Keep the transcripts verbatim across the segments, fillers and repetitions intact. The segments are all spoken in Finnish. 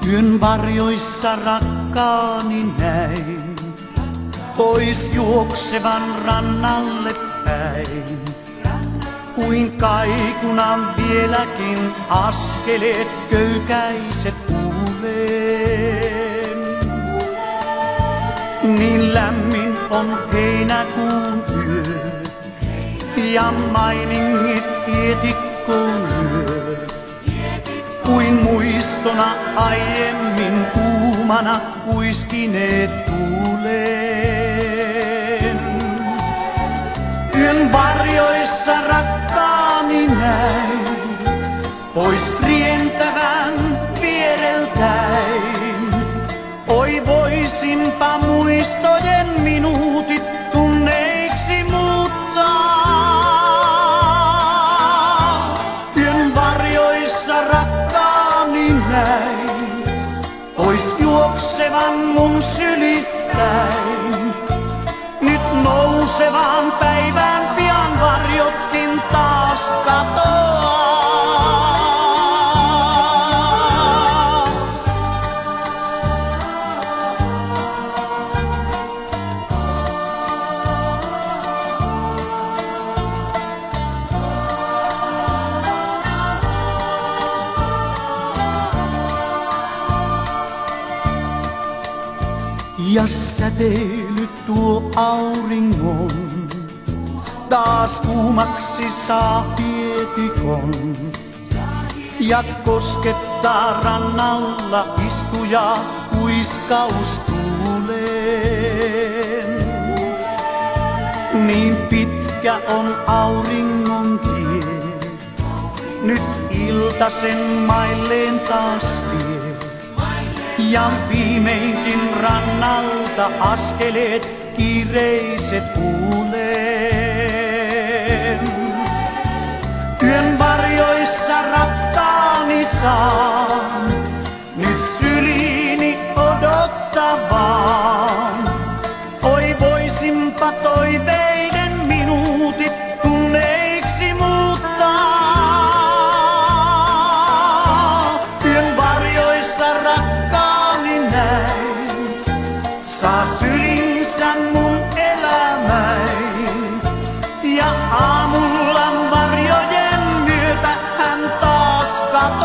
Yön varjoissa rakkaani näin, pois juoksevan rannalle päin. Kuin kaikunan vieläkin askeleet köykäiset kuulen. Niin lämmin on heinäkuun yö, ja mainingit hietikkoon lyö. Kuin muistona aiemmin kuumana kuiskineet tuuleen. Yön varjoissa rakkaani näin, pois rientävän viereltäin. Oi voisinpa muistojen minuutit tunneiksi muuttaa. Yön varjoissa rakkaani näin, pois juoksevan mun sylistäin. Nyt nousevaan päivään pian varjotkin taas katoaa. Ja säteily tuo auringon, taas kuumaksi saa hietikon. Ja koskettaa rannalla istuja kuiskaustuuleen. Niin pitkä on auringon tie, nyt iltasen mailleen taas vie. Ja viimeinkin rannalta askeleet kiireiset kuulen. Yön varjoissa rakkaani saan, nyt syliini odottavaan. Oi voisinpa toiveiden minuutit tunneiksi muuttaa. Yön varjoissa rakkaani näin, saa sylinsä mun elämäin. Ja aamulla varjojen myötä hän taas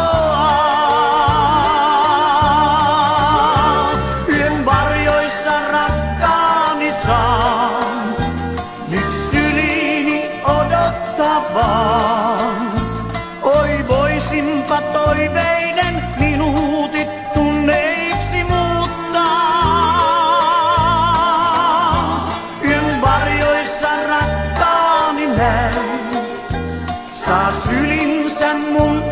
katoaa. Yön varjoissa rakkaani saan, nyt syliini odottavaan. Oi voisinpa toiveiden minuutit tunneiksi muuttaa. Yön varjoissa rakkaani näin, saa sylinsä mun